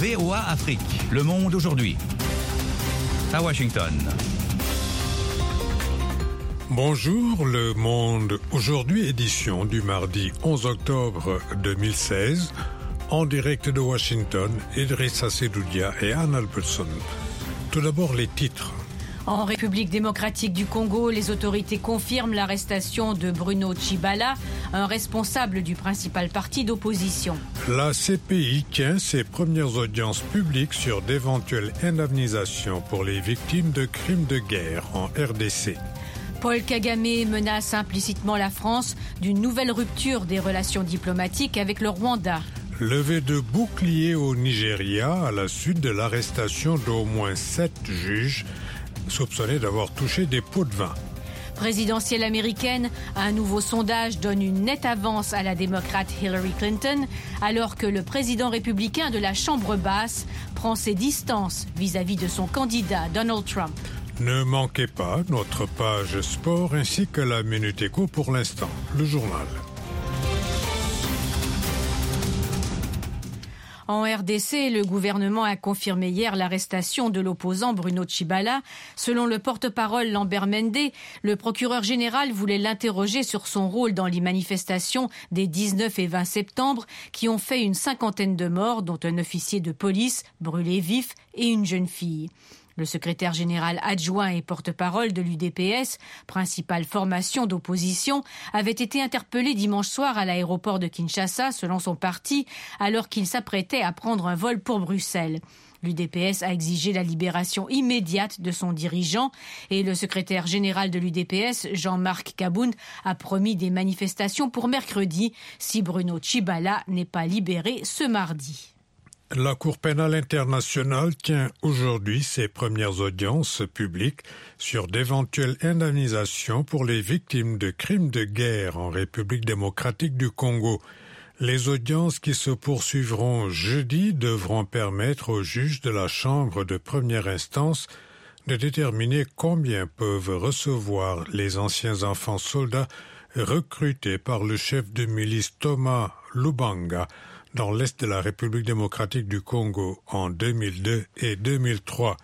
VOA Afrique. Le monde aujourd'hui. À Washington. Bonjour, Le Monde aujourd'hui, édition du mardi 11 octobre 2016. En direct de Washington, Idrissa Sedoudia et Anne Albertson. Tout d'abord, les titres. En République démocratique du Congo, les autorités confirment l'arrestation de Bruno Tshibala, un responsable du principal parti d'opposition. La CPI tient ses premières audiences publiques sur d'éventuelles indemnisations pour les victimes de crimes de guerre en RDC. Paul Kagame menace implicitement la France d'une nouvelle rupture des relations diplomatiques avec le Rwanda. Levée de bouclier au Nigeria à la suite de l'arrestation d'au moins 7 juges soupçonnés d'avoir touché des pots de vin. Présidentielle américaine, un nouveau sondage donne une nette avance à la démocrate Hillary Clinton, alors que le président républicain de la Chambre basse prend ses distances vis-à-vis de son candidat Donald Trump. Ne manquez pas notre page sport ainsi que la Minute Éco pour l'instant, le journal. En RDC, le gouvernement a confirmé hier l'arrestation de l'opposant Bruno Tshibala. Selon le porte-parole Lambert Mende, le procureur général voulait l'interroger sur son rôle dans les manifestations des 19 et 20 septembre qui ont fait une 50aine de morts, dont un officier de police brûlé vif et une jeune fille. Le secrétaire général adjoint et porte-parole de l'UDPS, principale formation d'opposition, avait été interpellé dimanche soir à l'aéroport de Kinshasa, selon son parti, alors qu'il s'apprêtait à prendre un vol pour Bruxelles. L'UDPS a exigé la libération immédiate de son dirigeant et le secrétaire général de l'UDPS, Jean-Marc Kabound, a promis des manifestations pour mercredi si Bruno Tshibala n'est pas libéré ce mardi. La Cour pénale internationale tient aujourd'hui ses premières audiences publiques sur d'éventuelles indemnisations pour les victimes de crimes de guerre en République démocratique du Congo. Les audiences qui se poursuivront jeudi devront permettre aux juges de la Chambre de première instance de déterminer combien peuvent recevoir les anciens enfants soldats recrutés par le chef de milice Thomas Lubanga dans l'est de la République démocratique du Congo en 2002 et 2003.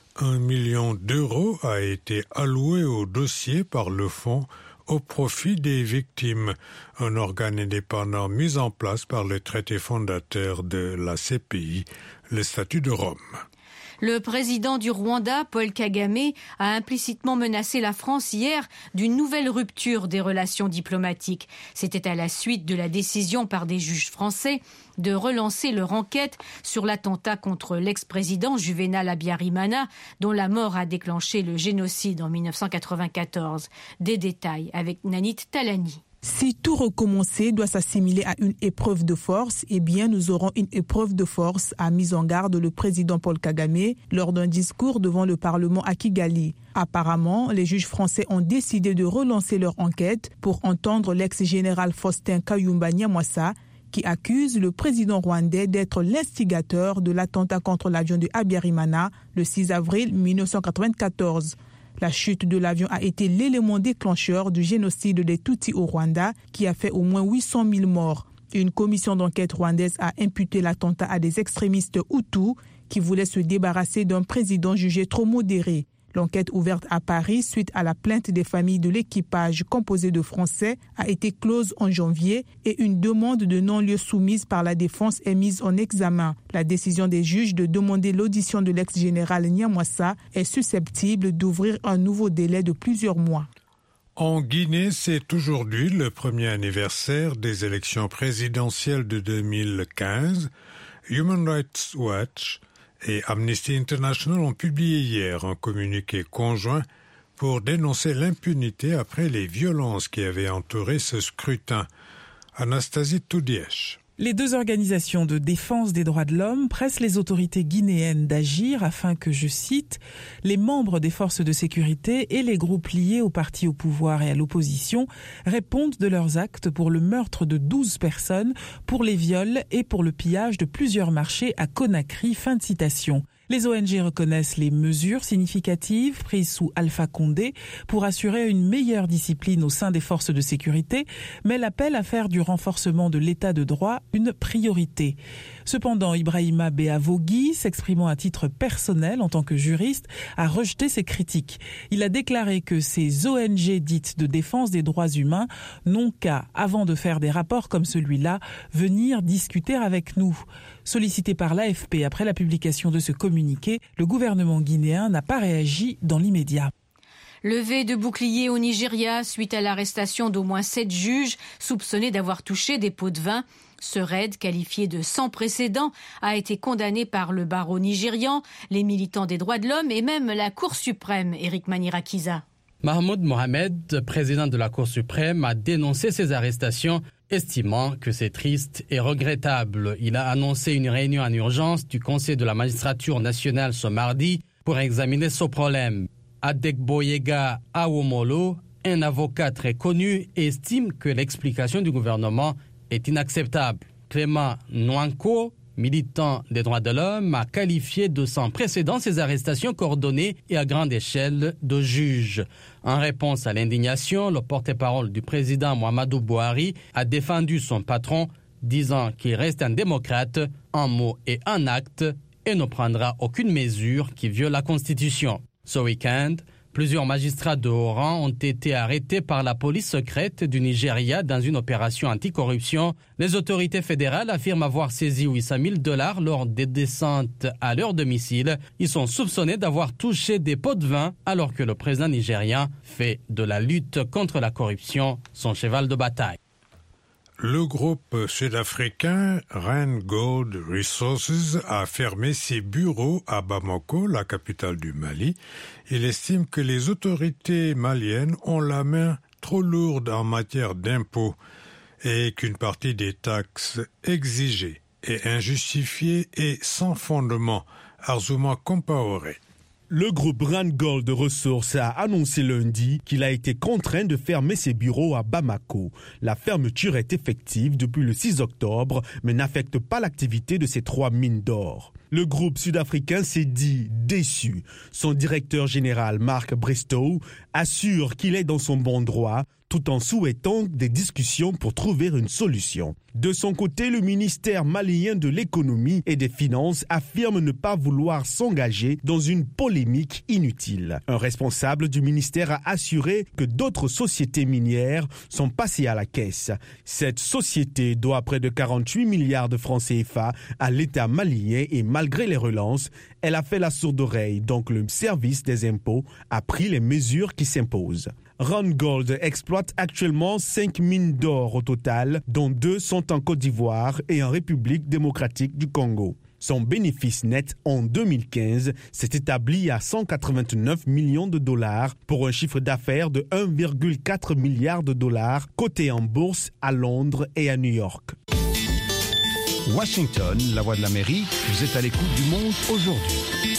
1 million d'euros a été alloué au dossier par le fonds au profit des victimes, un organe indépendant mis en place par le traité fondateur de la CPI, le statut de Rome. Le président du Rwanda, Paul Kagame, a implicitement menacé la France hier d'une nouvelle rupture des relations diplomatiques. C'était à la suite de la décision par des juges français de relancer leur enquête sur l'attentat contre l'ex-président Juvénal Habyarimana, dont la mort a déclenché le génocide en 1994. Des détails avec Nanit Talani. Si tout recommencer doit s'assimiler à une épreuve de force, eh bien nous aurons une épreuve de force, a mis en garde le président Paul Kagame lors d'un discours devant le Parlement à Kigali. Apparemment, les juges français ont décidé de relancer leur enquête pour entendre l'ex-général Faustin Kayumba Nyamwasa qui accuse le président rwandais d'être l'instigateur de l'attentat contre l'avion de Habyarimana le 6 avril 1994. La chute de l'avion a été l'élément déclencheur du génocide des Tutsis au Rwanda qui a fait au moins 800 000 morts. Une commission d'enquête rwandaise a imputé l'attentat à des extrémistes hutus qui voulaient se débarrasser d'un président jugé trop modéré. L'enquête ouverte à Paris suite à la plainte des familles de l'équipage composé de Français a été close en janvier et une demande de non-lieu soumise par la défense est mise en examen. La décision des juges de demander l'audition de l'ex-général Nyamwasa est susceptible d'ouvrir un nouveau délai de plusieurs mois. En Guinée, c'est aujourd'hui le premier anniversaire des élections présidentielles de 2015. Human Rights Watch et Amnesty International ont publié hier un communiqué conjoint pour dénoncer l'impunité après les violences qui avaient entouré ce scrutin. Anastasie Toudièche. Les deux organisations de défense des droits de l'homme pressent les autorités guinéennes d'agir afin que, je cite, les membres des forces de sécurité et les groupes liés aux partis au pouvoir et à l'opposition répondent de leurs actes pour le meurtre de 12 personnes, pour les viols et pour le pillage de plusieurs marchés à Conakry. Fin de citation. Les ONG reconnaissent les mesures significatives prises sous Alpha Condé pour assurer une meilleure discipline au sein des forces de sécurité, mais l'appel à faire du renforcement de l'état de droit une priorité. Cependant, Ibrahima Beavogui, s'exprimant à titre personnel en tant que juriste, a rejeté ces critiques. Il a déclaré que ces ONG dites de défense des droits humains n'ont qu'à, avant de faire des rapports comme celui-là, venir discuter avec nous. Sollicité par l'AFP après la publication de ce communiqué, le gouvernement guinéen n'a pas réagi dans l'immédiat. Levée de boucliers au Nigeria suite à l'arrestation d'au moins 7 juges soupçonnés d'avoir touché des pots de vin. Ce raid, qualifié de sans précédent, a été condamné par le barreau nigérian, les militants des droits de l'homme et même la Cour suprême, Eric Manirakiza. Mahmoud Mohamed, président de la Cour suprême, a dénoncé ces arrestations, estimant que c'est triste et regrettable. Il a annoncé une réunion en urgence du Conseil de la magistrature nationale ce mardi pour examiner ce problème. Adegboyega Awomolo, un avocat très connu, estime que l'explication du gouvernement est inacceptable. Clément Nwanko, militant des droits de l'homme, a qualifié de sans précédent ces arrestations coordonnées et à grande échelle de juges. En réponse à l'indignation, le porte-parole du président Muhammadu Buhari a défendu son patron, disant qu'il reste un démocrate en mots et en actes et ne prendra aucune mesure qui viole la Constitution. Ce week-end, plusieurs magistrats de haut rang ont été arrêtés par la police secrète du Nigeria dans une opération anticorruption. Les autorités fédérales affirment avoir saisi $800 000 lors des descentes à leur domicile. Ils sont soupçonnés d'avoir touché des pots de vin alors que le président nigérian fait de la lutte contre la corruption son cheval de bataille. Le groupe sud-africain Randgold Resources a fermé ses bureaux à Bamako, la capitale du Mali. Il estime que les autorités maliennes ont la main trop lourde en matière d'impôts et qu'une partie des taxes exigées est injustifiée et sans fondement. Arzouma Compaoré. Le groupe Randgold Resources a annoncé lundi qu'il a été contraint de fermer ses bureaux à Bamako. La fermeture est effective depuis le 6 octobre, mais n'affecte pas l'activité de ces 3 mines d'or. Le groupe sud-africain s'est dit déçu. Son directeur général, Mark Bristow, assure qu'il est dans son bon droit, tout en souhaitant des discussions pour trouver une solution. De son côté, le ministère malien de l'économie et des finances affirme ne pas vouloir s'engager dans une polémique inutile. Un responsable du ministère a assuré que d'autres sociétés minières sont passées à la caisse. Cette société doit près de 48 milliards de francs CFA à l'État malien et malgré les relances, elle a fait la sourde oreille, donc le service des impôts a pris les mesures qui s'imposent. Randgold exploite actuellement 5 mines d'or au total, dont 2 sont en Côte d'Ivoire et en République démocratique du Congo. Son bénéfice net en 2015 s'est établi à 189 millions de dollars pour un chiffre d'affaires de 1,4 milliard de dollars coté en bourse à Londres et à New York. Washington, la voix de l'Amérique, vous êtes à l'écoute du monde aujourd'hui.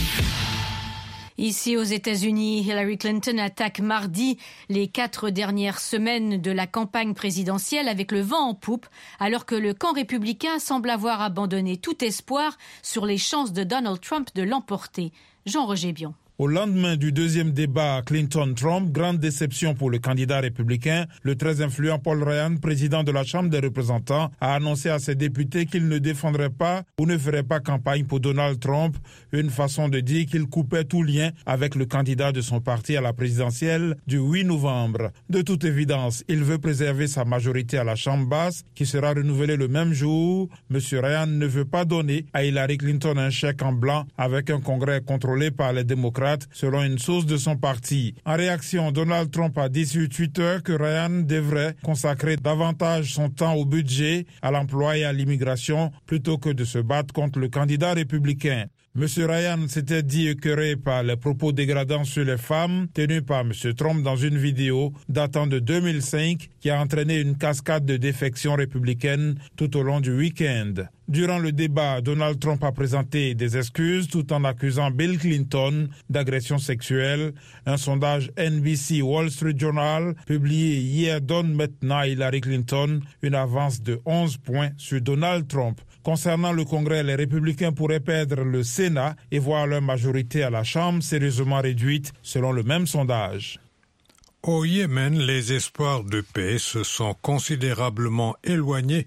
Ici aux États-Unis, Hillary Clinton attaque mardi les 4 dernières semaines de la campagne présidentielle avec le vent en poupe, alors que le camp républicain semble avoir abandonné tout espoir sur les chances de Donald Trump de l'emporter. Jean-Roger Bion. Au lendemain du deuxième débat Clinton-Trump, grande déception pour le candidat républicain, le très influent Paul Ryan, président de la Chambre des représentants, a annoncé à ses députés qu'il ne défendrait pas ou ne ferait pas campagne pour Donald Trump, une façon de dire qu'il coupait tout lien avec le candidat de son parti à la présidentielle du 8 novembre. De toute évidence, il veut préserver sa majorité à la Chambre basse, qui sera renouvelée le même jour. M. Ryan ne veut pas donner à Hillary Clinton un chèque en blanc avec un congrès contrôlé par les démocrates, selon une source de son parti. En réaction, Donald Trump a dit sur Twitter que Ryan devrait consacrer davantage son temps au budget, à l'emploi et à l'immigration, plutôt que de se battre contre le candidat républicain. M. Ryan s'était dit écœuré par les propos dégradants sur les femmes tenus par M. Trump dans une vidéo datant de 2005 qui a entraîné une cascade de défections républicaines tout au long du week-end. Durant le débat, Donald Trump a présenté des excuses tout en accusant Bill Clinton d'agression sexuelle. Un sondage NBC Wall Street Journal publié hier donne maintenant à Hillary Clinton une avance de 11 points sur Donald Trump. Concernant le Congrès, les républicains pourraient perdre le Sénat et voir leur majorité à la Chambre sérieusement réduite, selon le même sondage. Au Yémen, les espoirs de paix se sont considérablement éloignés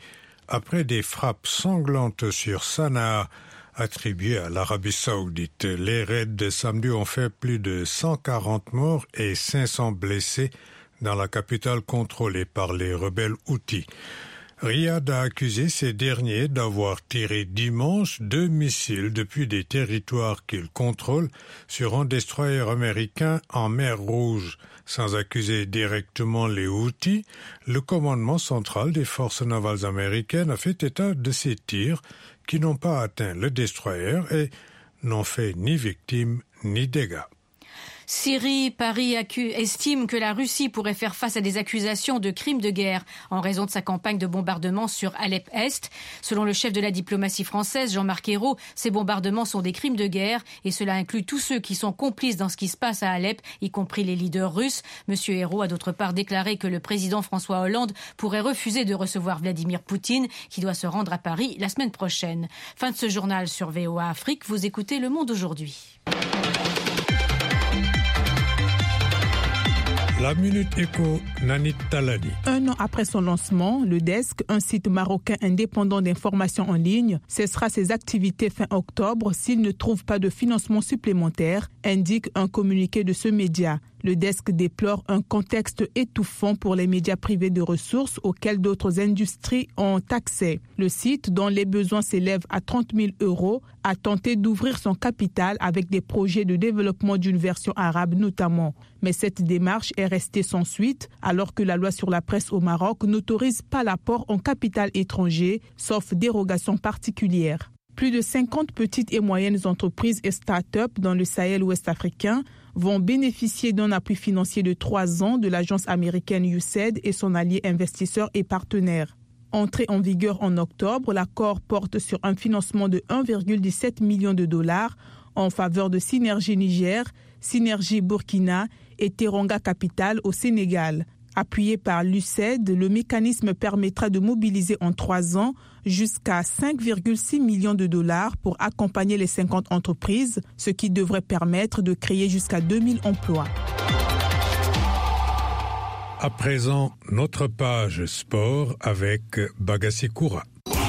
après des frappes sanglantes sur Sanaa, attribuées à l'Arabie Saoudite. Les raids de samedi ont fait plus de 140 morts et 500 blessés dans la capitale contrôlée par les rebelles Houthis. Riyad a accusé ces derniers d'avoir tiré dimanche 2 missiles depuis des territoires qu'il contrôle sur un destroyer américain en mer Rouge. Sans accuser directement les Houthis, le commandement central des forces navales américaines a fait état de ces tirs qui n'ont pas atteint le destroyer et n'ont fait ni victimes ni dégâts. Syrie, Paris estime que la Russie pourrait faire face à des accusations de crimes de guerre en raison de sa campagne de bombardement sur Alep-Est. Selon le chef de la diplomatie française, Jean-Marc Ayrault, ces bombardements sont des crimes de guerre et cela inclut tous ceux qui sont complices dans ce qui se passe à Alep, y compris les leaders russes. Monsieur Ayrault a d'autre part déclaré que le président François Hollande pourrait refuser de recevoir Vladimir Poutine, qui doit se rendre à Paris la semaine prochaine. Fin de ce journal sur VOA Afrique. Vous écoutez Le Monde aujourd'hui. La Minute Éco, Nanit Talani. 1 an après son lancement, le Desk, un site marocain indépendant d'information en ligne, cessera ses activités fin octobre s'il ne trouve pas de financement supplémentaire, indique un communiqué de ce média. Le Desk déplore un contexte étouffant pour les médias privés de ressources auxquels d'autres industries ont accès. Le site, dont les besoins s'élèvent à 30 000 €, a tenté d'ouvrir son capital avec des projets de développement d'une version arabe notamment. Mais cette démarche est restée sans suite alors que la loi sur la presse au Maroc n'autorise pas l'apport en capital étranger, sauf dérogation particulière. Plus de 50 petites et moyennes entreprises et start-up dans le Sahel ouest africain vont bénéficier d'un appui financier de 3 ans de l'agence américaine USAID et son allié investisseur et partenaire. Entré en vigueur en octobre, l'accord porte sur un financement de 1,17 million de dollars en faveur de Synergie Niger, Synergie Burkina et Teranga Capital au Sénégal. Appuyé par l'USAID, le mécanisme permettra de mobiliser en 3 ans jusqu'à 5,6 millions de dollars pour accompagner les 50 entreprises, ce qui devrait permettre de créer jusqu'à 2000 emplois. À présent, notre page sport avec Bagassi Koura.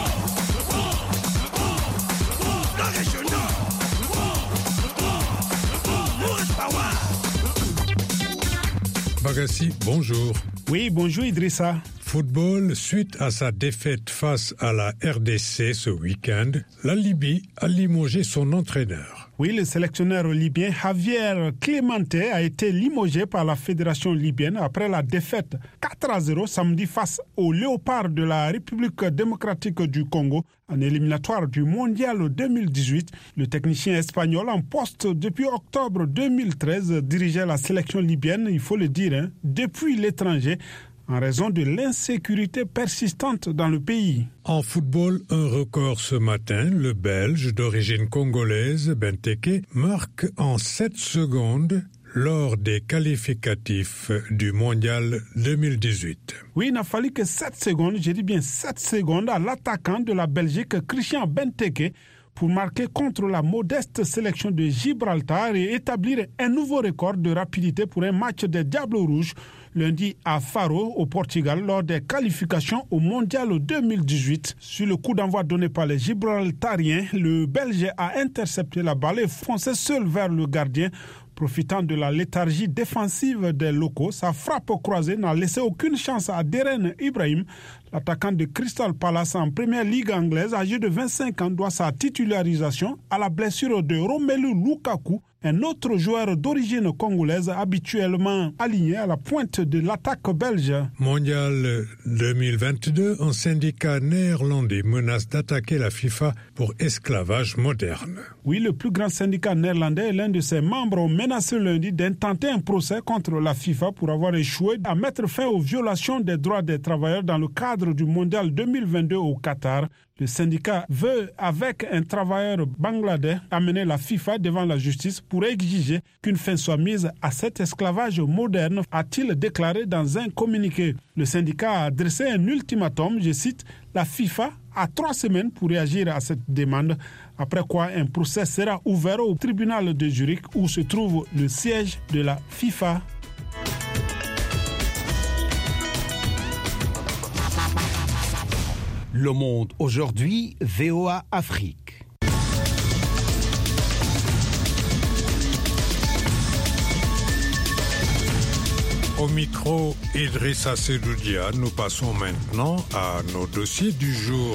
Bagassi, bonjour. Oui, bonjour Idrissa. Football, suite à sa défaite face à la RDC ce week-end, la Libye a limogé son entraîneur. Oui, le sélectionneur libyen Javier Clemente a été limogé par la fédération libyenne après la défaite 4-0 samedi face aux Léopards de la République démocratique du Congo en éliminatoire du Mondial 2018. Le technicien espagnol en poste depuis octobre 2013 dirigeait la sélection libyenne, il faut le dire, depuis l'étranger, en raison de l'insécurité persistante dans le pays. En football, un record ce matin, le Belge d'origine congolaise Benteke marque en 7 secondes lors des qualificatifs du Mondial 2018. Oui, il n'a fallu que 7 secondes, je dis bien 7 secondes, à l'attaquant de la Belgique, Christian Benteke, pour marquer contre la modeste sélection de Gibraltar et établir un nouveau record de rapidité pour un match des Diables Rouges lundi à Faro, au Portugal, lors des qualifications au Mondial 2018. Sur le coup d'envoi donné par les Gibraltariens, le Belge a intercepté la balle et foncé seul vers le gardien. Profitant de la léthargie défensive des locaux, sa frappe croisée n'a laissé aucune chance à Deren Ibrahim. L'attaquant de Crystal Palace en première ligue anglaise, âgé de 25 ans, doit sa titularisation à la blessure de Romelu Lukaku, un autre joueur d'origine congolaise habituellement aligné à la pointe de l'attaque belge. Mondial 2022, un syndicat néerlandais menace d'attaquer la FIFA pour esclavage moderne. Oui, le plus grand syndicat néerlandais et l'un de ses membres ont menacé lundi d'intenter un procès contre la FIFA pour avoir échoué à mettre fin aux violations des droits des travailleurs dans le cadre du Mondial 2022 au Qatar. Le syndicat veut, avec un travailleur bangladais, amener la FIFA devant la justice pour exiger qu'une fin soit mise à cet esclavage moderne, a-t-il déclaré dans un communiqué. Le syndicat a adressé un ultimatum, je cite, « La FIFA a 3 semaines pour réagir à cette demande, après quoi un procès sera ouvert au tribunal de Zurich où se trouve le siège de la FIFA. » Le Monde aujourd'hui, VOA Afrique. Au micro, Idrissa Sedoudia, nous passons maintenant à nos dossiers du jour.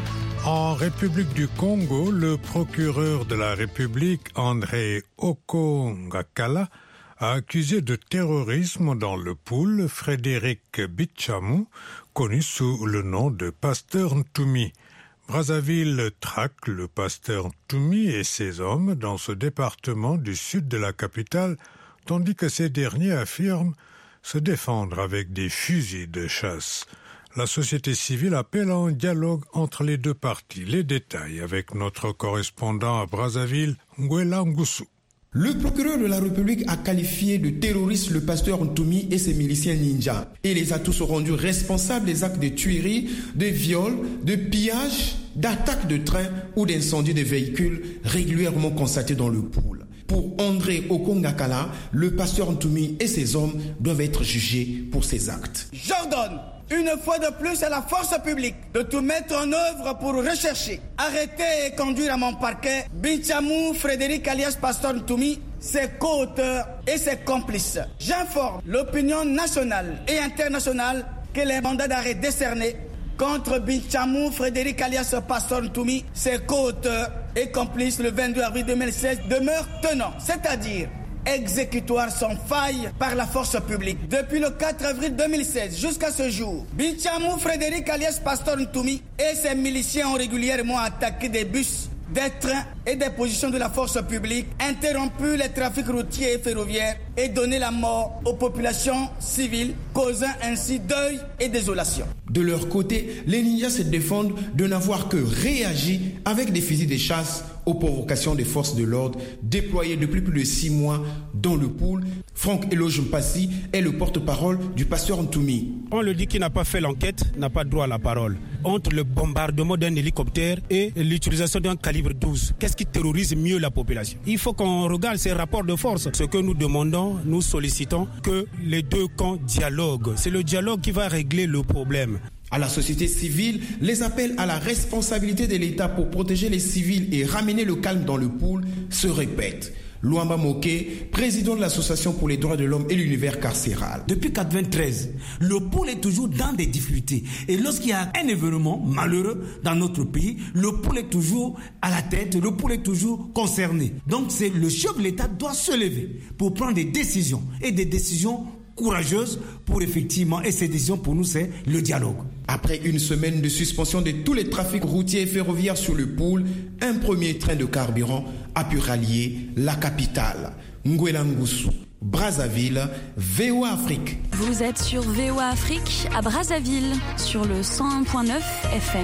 En République du Congo, le procureur de la République, André Okongakala, a accusé de terrorisme dans le pool Frédéric Bichamou, connu sous le nom de Pasteur Ntoumi. Brazzaville traque le Pasteur Ntoumi et ses hommes dans ce département du sud de la capitale, tandis que ces derniers affirment se défendre avec des fusils de chasse. La société civile appelle à un dialogue entre les deux parties. Les détails avec notre correspondant à Brazzaville, Nguela Ngusu. Le procureur de la République a qualifié de terroriste le pasteur Ntoumi et ses miliciens ninja et les a tous rendus responsables des actes de tuerie, de viol, de pillage, d'attaque de train ou d'incendie de véhicules régulièrement constatés dans le pool. Pour André Okongakala, le pasteur Ntoumi et ses hommes doivent être jugés pour ces actes. J'ordonne une fois de plus à la force publique de tout mettre en œuvre pour rechercher, arrêter et conduire à mon parquet Bichamou Frédéric alias Pasteur Ntoumi, ses co-auteurs et ses complices. J'informe l'opinion nationale et internationale que les mandats d'arrêt décernés contre Bichamou Frédéric alias Pasteur Ntoumi, ses co-auteurs et complices le 22 avril 2016 demeurent tenants, c'est-à-dire exécutoire sans faille par la force publique. Depuis le 4 avril 2016 jusqu'à ce jour, Bichamou Frédéric alias Pasteur Ntoumi et ses miliciens ont régulièrement attaqué des bus, des trains et des positions de la force publique, interrompu les trafics routiers et ferroviaires et donné la mort aux populations civiles, causant ainsi deuil et désolation. De leur côté, les ninjas se défendent de n'avoir que réagi avec des fusils de chasse aux provocations des forces de l'ordre déployées depuis plus de 6 mois dans le pool. Franck Eloge Mpassi est le porte-parole du pasteur Ntoumi. On le dit qui n'a pas fait l'enquête n'a pas droit à la parole. Entre le bombardement d'un hélicoptère et l'utilisation d'un calibre 12, qu'est-ce qui terrorise mieux la population? Il faut qu'on regarde ces rapports de force. Ce que nous demandons, nous sollicitons que les deux camps dialoguent. C'est le dialogue qui va régler le problème. À la société civile, les appels à la responsabilité de l'État pour protéger les civils et ramener le calme dans le pool se répètent. Luamba Moké, président de l'Association pour les droits de l'homme et l'univers carcéral. Depuis 1993, le pool est toujours dans des difficultés. Et lorsqu'il y a un événement malheureux dans notre pays, le pool est toujours à la tête, le pool est toujours concerné. Donc c'est le chef de l'État doit se lever pour prendre des décisions et des décisions courageuse pour effectivement, et ces décisions pour nous c'est le dialogue. Après une semaine de suspension de tous les trafics routiers et ferroviaires sur le pool, un premier train de carburant a pu rallier la capitale. Nguela Ngusu, Brazzaville, VOA Afrique. Vous êtes sur VOA Afrique à Brazzaville, sur le 101.9 FM.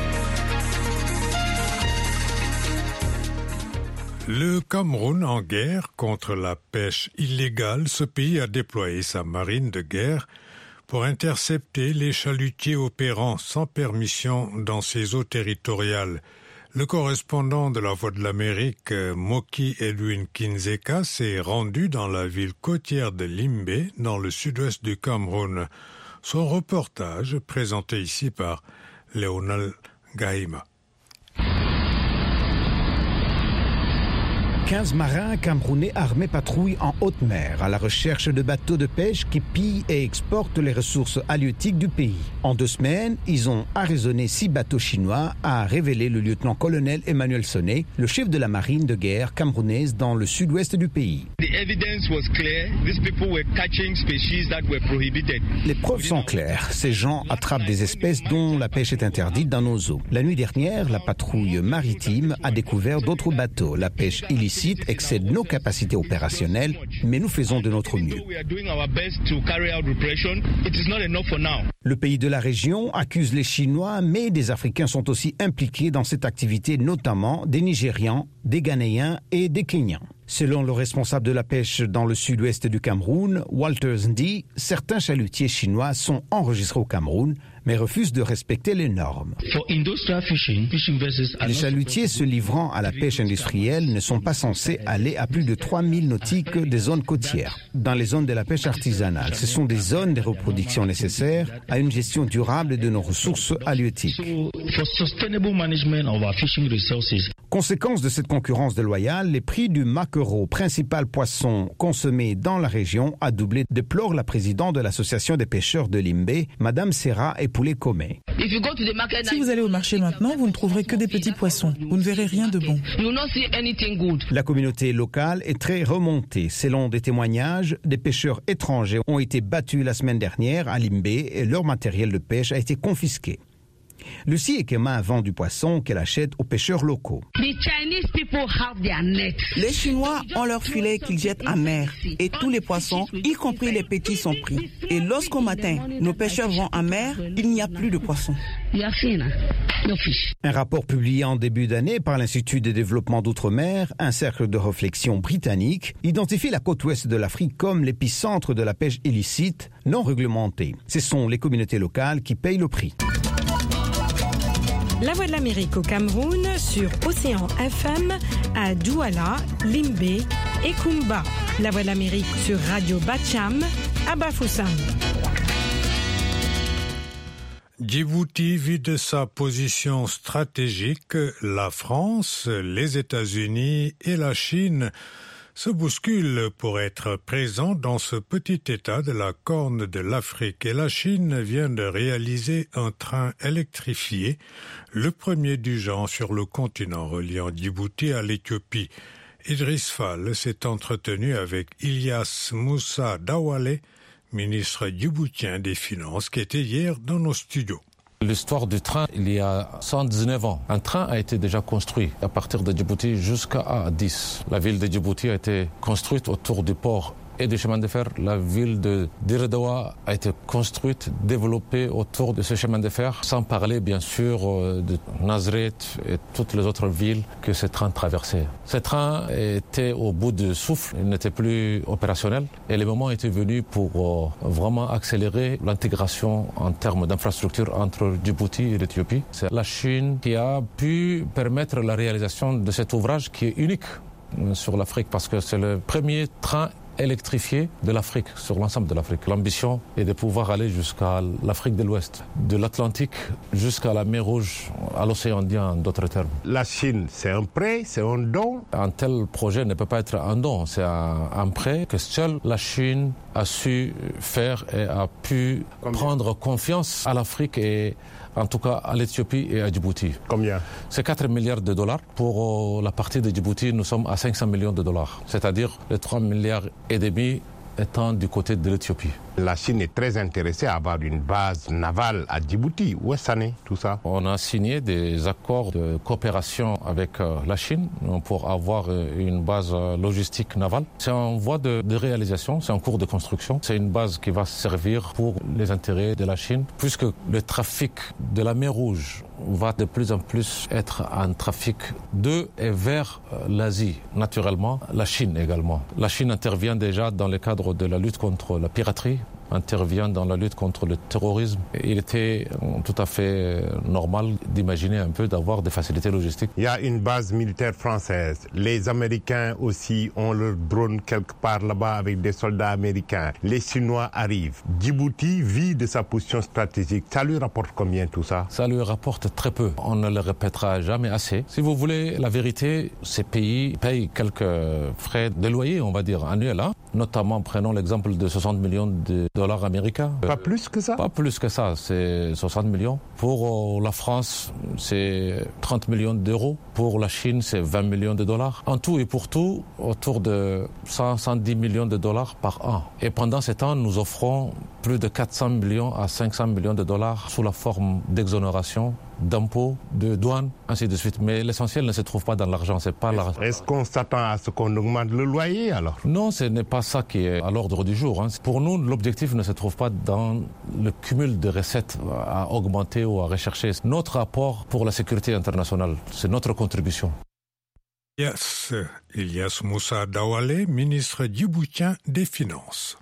Le Cameroun en guerre contre la pêche illégale, ce pays a déployé sa marine de guerre pour intercepter les chalutiers opérant sans permission dans ses eaux territoriales. Le correspondant de la Voix de l'Amérique, Moki Edwin Kinzeka, s'est rendu dans la ville côtière de Limbe, dans le sud-ouest du Cameroun. Son reportage, présenté ici par Léonal Gaïma. 15 marins camerounais armés patrouillent en haute mer à la recherche de bateaux de pêche qui pillent et exportent les ressources halieutiques du pays. En 2 semaines, ils ont arraisonné 6 bateaux chinois, a révélé le lieutenant-colonel Emmanuel Sonné, le chef de la marine de guerre camerounaise dans le sud-ouest du pays. Les preuves sont claires. Ces gens attrapent des espèces dont la pêche est interdite dans nos eaux. La nuit dernière, la patrouille maritime a découvert d'autres bateaux. La pêche illicite excède nos capacités opérationnelles, mais nous faisons de notre mieux. Le pays de la région accuse les Chinois, mais des Africains sont aussi impliqués dans cette activité, notamment des Nigérians, des Ghanéens et des Kenyans. Selon le responsable de la pêche dans le sud-ouest du Cameroun, Walter Ndi, certains chalutiers chinois sont enregistrés au Cameroun, mais refusent de respecter les normes. Les chalutiers se livrant à la pêche industrielle ne sont pas censés aller à plus de 3000 nautiques des zones côtières. Dans les zones de la pêche artisanale, ce sont des zones de reproduction nécessaires à une gestion durable de nos ressources halieutiques. Conséquence de cette concurrence déloyale, les prix du maquereau, principal poisson consommé dans la région, a doublé, déplore la présidente de l'association des pêcheurs de Limbé, Madame Serra et Poulet Comé. Si vous allez au marché maintenant, vous ne trouverez que des petits poissons. Vous ne verrez rien de bon. La communauté locale est très remontée. Selon des témoignages, des pêcheurs étrangers ont été battus la semaine dernière à Limbé et leur matériel de pêche a été confisqué. Lucie Ekema vend du poisson qu'elle achète aux pêcheurs locaux. Les Chinois ont leur filet qu'ils jettent en mer et tous les poissons, y compris les petits, sont pris. Et lorsqu'au matin, nos pêcheurs vont en mer, il n'y a plus de poissons. Un rapport publié en début d'année par l'Institut de développement d'outre-mer, un cercle de réflexion britannique, identifie la côte ouest de l'Afrique comme l'épicentre de la pêche illicite non réglementée. Ce sont les communautés locales qui payent le prix. La Voix de l'Amérique au Cameroun sur Océan FM à Douala, Limbé et Kumba. La Voix de l'Amérique sur Radio Bacham à Bafoussam. Djibouti vit de sa position stratégique. La France, les États-Unis et la Chine se bousculent pour être présents dans ce petit État de la Corne de l'Afrique. Et la Chine vient de réaliser un train électrifié, le premier du genre sur le continent reliant Djibouti à l'Éthiopie. Idriss Fall s'est entretenu avec Ilyas Moussa Dawale, ministre djiboutien des Finances, qui était hier dans nos studios. L'histoire du train, il y a 119 ans. Un train a été déjà construit à partir de Djibouti jusqu'à Addis. La ville de Djibouti a été construite autour du port et du chemin de fer. La ville de Dire-Dawa a été construite, développée autour de ce chemin de fer, sans parler bien sûr de Nazareth et toutes les autres villes que ce train traversait. Ce train était au bout de souffle, il n'était plus opérationnel et le moment était venu pour vraiment accélérer l'intégration en termes d'infrastructure entre Djibouti et l'Éthiopie. C'est la Chine qui a pu permettre la réalisation de cet ouvrage qui est unique sur l'Afrique parce que c'est le premier train électrifié de l'Afrique, sur l'ensemble de l'Afrique. L'ambition est de pouvoir aller jusqu'à l'Afrique de l'Ouest, de l'Atlantique jusqu'à la mer Rouge, à l'océan Indien, en d'autres termes. La Chine, c'est un prêt, c'est un don? Un tel projet ne peut pas être un don, c'est un prêt que seule la Chine a su faire et a pu prendre confiance à l'Afrique et en tout cas à l'Éthiopie et à Djibouti. Combien? C'est 4 milliards de dollars. Pour la partie de Djibouti, nous sommes à 500 millions de dollars. C'est-à-dire les 3 milliards et demi étant du côté de l'Éthiopie. La Chine est très intéressée à avoir une base navale à Djibouti. Où est-ce que tout ça? On a signé des accords de coopération avec la Chine pour avoir une base logistique navale. C'est en voie de réalisation, c'est en cours de construction. C'est une base qui va servir pour les intérêts de la Chine, puisque le trafic de la mer Rouge va de plus en plus être un trafic de et vers l'Asie, naturellement, la Chine également. La Chine intervient déjà dans le cadre de la lutte contre la piraterie, intervient dans la lutte contre le terrorisme. Il était tout à fait normal d'imaginer un peu d'avoir des facilités logistiques. Il y a une base militaire française. Les Américains aussi ont leur drone quelque part là-bas avec des soldats américains. Les Chinois arrivent. Djibouti vit de sa position stratégique. Ça lui rapporte combien tout ça? Ça lui rapporte très peu. On ne le répétera jamais assez. Si vous voulez la vérité, ces pays payent quelques frais de loyer, on va dire, annuels. Notamment, prenons l'exemple de 60 millions de dollars américains. Pas plus que ça? Pas plus que ça, c'est 60 millions. Pour la France, c'est 30 millions d'euros. Pour la Chine, c'est 20 millions de dollars. En tout et pour tout, autour de 110 millions de dollars par an. Et pendant ce temps, nous offrons plus de 400 millions à 500 millions de dollars sous la forme d'exonération, d'impôts, de douane, ainsi de suite. Mais l'essentiel ne se trouve pas dans l'argent, c'est pas l'argent. Est-ce qu'on s'attend à ce qu'on augmente le loyer alors? Non, ce n'est pas ça qui est à l'ordre du jour. Pour nous, l'objectif ne se trouve pas dans le cumul de recettes à augmenter ou à rechercher. Notre apport pour la sécurité internationale, c'est notre contribution. Ilyas Moussa Dawale, ministre djiboutien des Finances.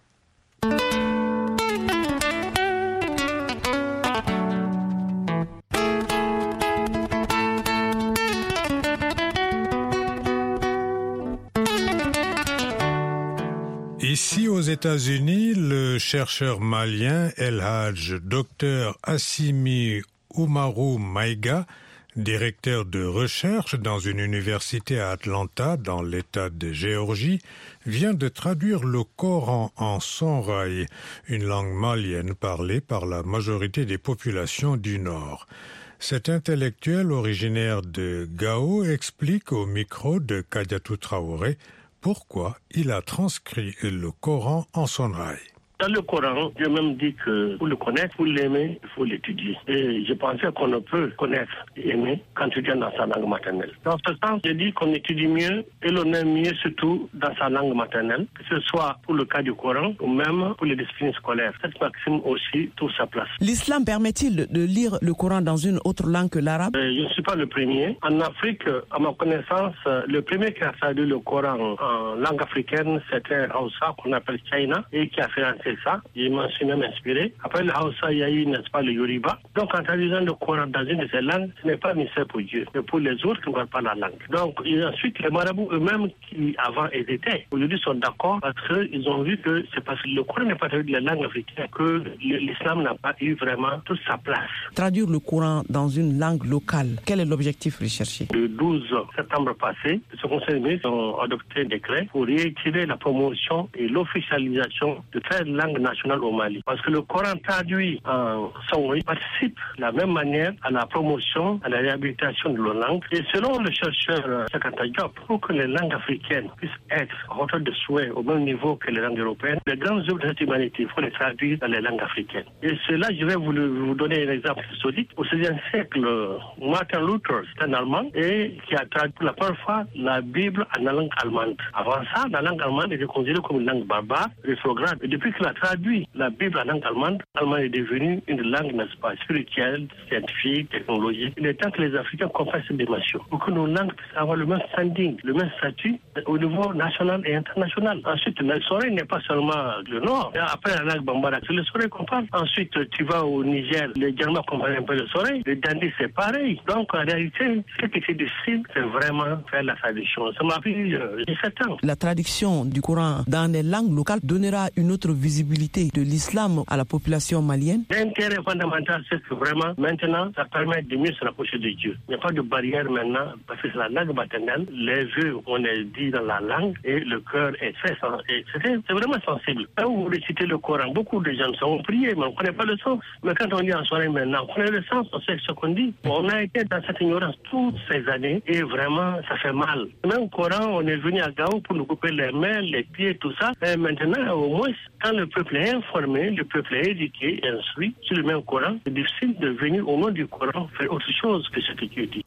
Ici aux États-Unis, le chercheur malien El Hadj Dr Assimi Oumarou Maïga, directeur de recherche dans une université à Atlanta, dans l'État de Géorgie, vient de traduire le Coran en sonraï, une langue malienne parlée par la majorité des populations du Nord. Cet intellectuel originaire de Gao explique au micro de Kadiatou Traoré pourquoi il a transcrit le Coran en sonraï. Dans le Coran, Dieu même dit que pour le connaître, pour l'aimer, il faut l'étudier. Et je pensais qu'on ne peut connaître et aimer quand tu viens dans sa langue maternelle. Dans ce sens, je dis qu'on étudie mieux et l'on aime mieux surtout dans sa langue maternelle, que ce soit pour le cas du Coran ou même pour les disciplines scolaires. Cette maxime aussi trouve sa place. L'islam permet-il de lire le Coran dans une autre langue que l'arabe? Je ne suis pas le premier. En Afrique, à ma connaissance, le premier qui a traduit le Coran en langue africaine, c'était Hausa, qu'on appelle China, et qui a financé ça. Je m'en suis même inspiré. Après le Hausa, il y a eu, n'est-ce pas, le Yoruba. Donc, en traduisant le Coran dans une de ces langues, ce n'est pas mystère pour Dieu, mais pour les autres qui ne parlent pas la langue. Donc, et ensuite, les marabouts eux-mêmes, qui avant hésitaient, aujourd'hui sont d'accord parce qu'ils ont vu que c'est parce que le Coran n'est pas traduit de la langue africaine que l'islam n'a pas eu vraiment toute sa place. Traduire le Coran dans une langue locale, quel est l'objectif recherché? Le 12 septembre passé, ce Conseil des ministres ont adopté un décret pour réitérer la promotion et l'officialisation de 13 langues nationales au Mali. Parce que le Coran traduit en songhai participe de la même manière à la promotion, à la réhabilitation de nos langues. Et selon le chercheur Sakanta Diop, pour que les langues africaines puissent être à hauteur de souhait au même niveau que les langues européennes, les grandes œuvres de cette humanité, il faut les traduire dans les langues africaines. Et cela, je vais vous donner un exemple historique. Au XVIe siècle, Martin Luther, c'est un Allemand, et qui a traduit pour la première fois la Bible en langue allemande. Avant ça, la langue allemande était considérée comme une langue barbare, rétrograde. Et depuis qu'il a traduit la Bible en langue allemande, l'allemand est devenu une langue, n'est-ce pas, spirituelle, scientifique, technologique. Il est temps que les Africains comprennent cette dimension pour que nos langues puissent avoir le même standing, le même statut au niveau national et international. Ensuite, le soleil n'est pas seulement le Nord. Et après la langue bambara, c'est le soleil qu'on parle. Ensuite, tu vas au Niger, les Germains comprennent un peu le soleil. Les Dandis, c'est pareil. Donc, en réalité, ce qui est difficile, c'est vraiment faire la traduction. Ça m'a pris 17 ans. La traduction du Coran dans les langues locales donnera une autre visibilité de l'islam à la population malienne. L'intérêt fondamental, c'est que vraiment, maintenant, ça permet de mieux se rapprocher de Dieu. Il n'y a pas de barrière maintenant, parce que c'est la langue maternelle. Les vœux, on est dit dans la langue, et le cœur est très sensible. C'est vraiment sensible. Quand vous récitez le Coran, beaucoup de gens sont priés, mais on ne connaît pas le sens. Mais quand on dit en soirée maintenant, on connaît le sens, on sait ce qu'on dit. On a été dans cette ignorance toutes ces années, et vraiment, ça fait mal. Même au Coran, on est venu à Gao pour nous couper les mains, les pieds, tout ça. Et maintenant, au moins, quand le peuple est informé, le peuple est éduqué et instruit sur le même Coran, c'est difficile de venir au nom du Coran faire autre chose que ce que Dieu dit.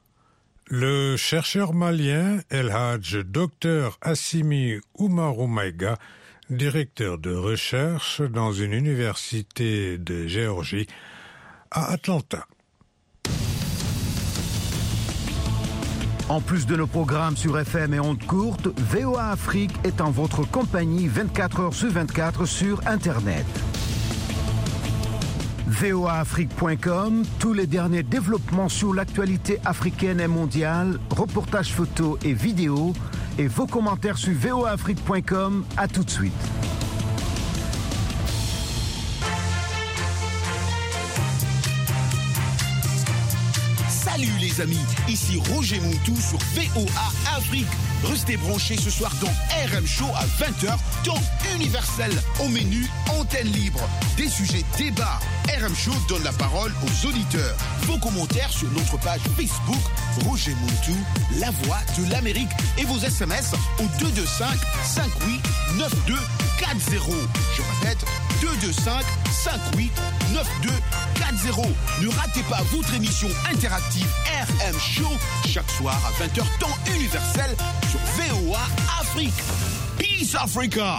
Le chercheur malien El Hadj Dr Assimi Oumarou Maïga, directeur de recherche dans une université de Géorgie à Atlanta. En plus de nos programmes sur FM et ondes courtes, VOA Afrique est en votre compagnie 24 heures sur 24 sur Internet. voaafrique.com, tous les derniers développements sur l'actualité africaine et mondiale, reportages photos et vidéos, et vos commentaires sur voaafrique.com. À tout de suite. Salut les amis, ici Roger Montou sur VOA Afrique. Restez branchés ce soir dans RM Show à 20h, temps universel. Au menu, antenne libre, des sujets débats. RM Show donne la parole aux auditeurs. Vos commentaires sur notre page Facebook, Roger Montou, la voix de l'Amérique. Et vos SMS au 225 58 92 40. Je répète, 225 58 92 40. Ne ratez pas votre émission interactive RM Show chaque soir à 20h temps universel sur VOA Afrique. Peace Africa.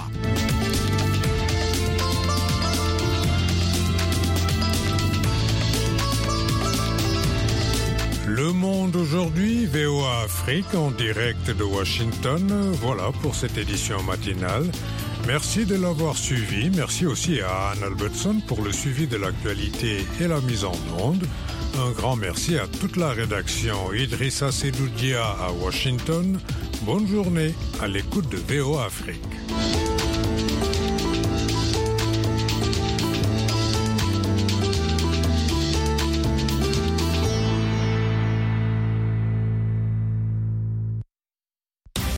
Le Monde aujourd'hui, VOA Afrique en direct de Washington. Voilà pour cette édition matinale. Merci de l'avoir suivi. Merci aussi à Anne Albertson pour le suivi de l'actualité et la mise en onde. Un grand merci à toute la rédaction. Idrissa Sedoudia à Washington. Bonne journée à l'écoute de VOA Afrique.